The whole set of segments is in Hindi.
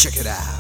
Check it out.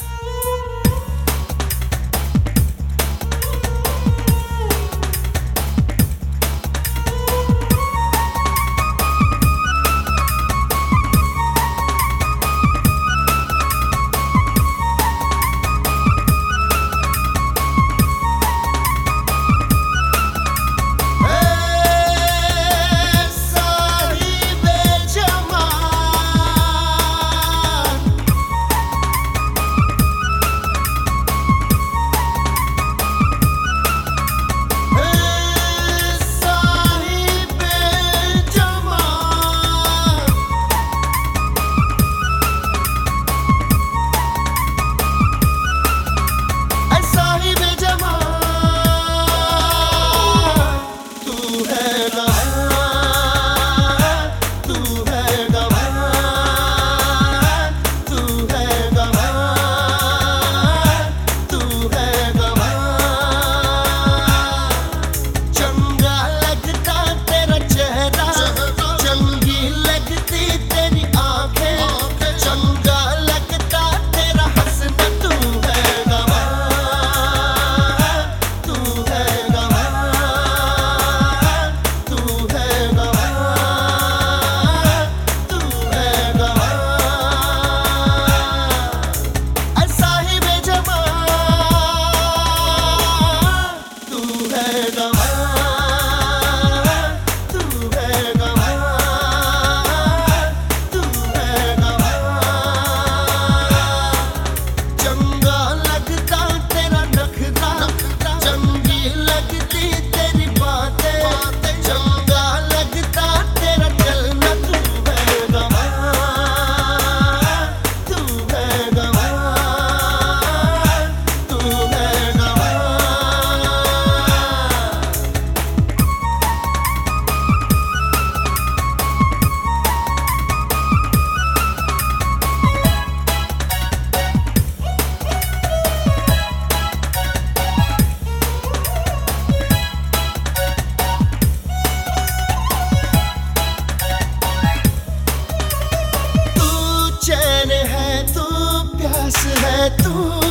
है तू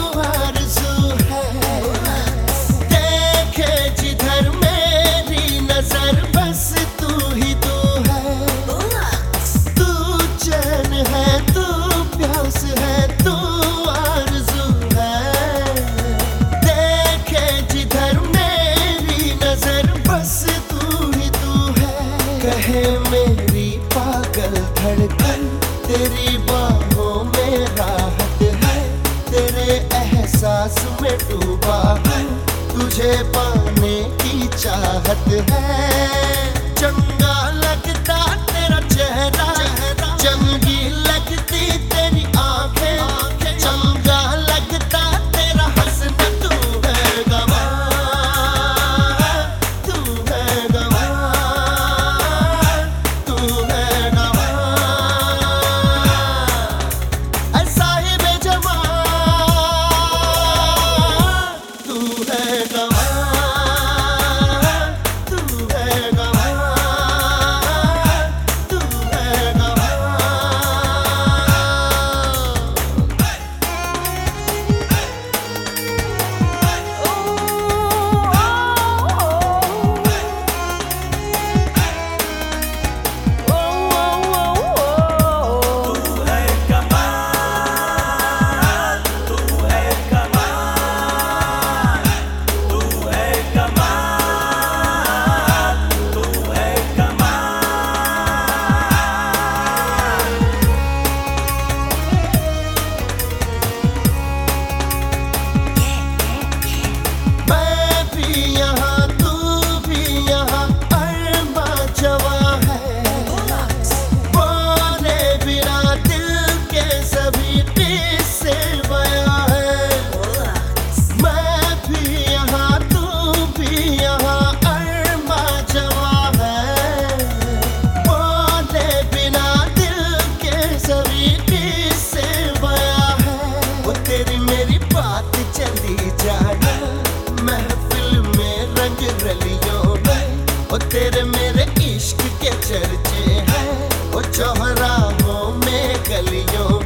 आरज़ू है, देखे जिधर मेरी नजर बस तू ही तू है। तू चैन है, तू प्यास है, तू आरज़ू है, देखे जिधर मेरी नजर बस तू ही तू है। कहे मेरी पागल धड़कन तेरी बाहों में राहत है, तेरे एहसास में डूबा हूँ, तुझे पाने की चाहत है। चंगा लगता तेरा चेहरा, चंगी लगती तेरी आंखें, चंगा लगता तेरा हंसना। तू है गवाह, तू है गवाह, तू है गवाह। साहिबे जमां, तू है गवाह, तू है गवाह, तू है गवाह। तेरे मेरे इश्क के चर्चे हैं, वो चौराहों में गलियों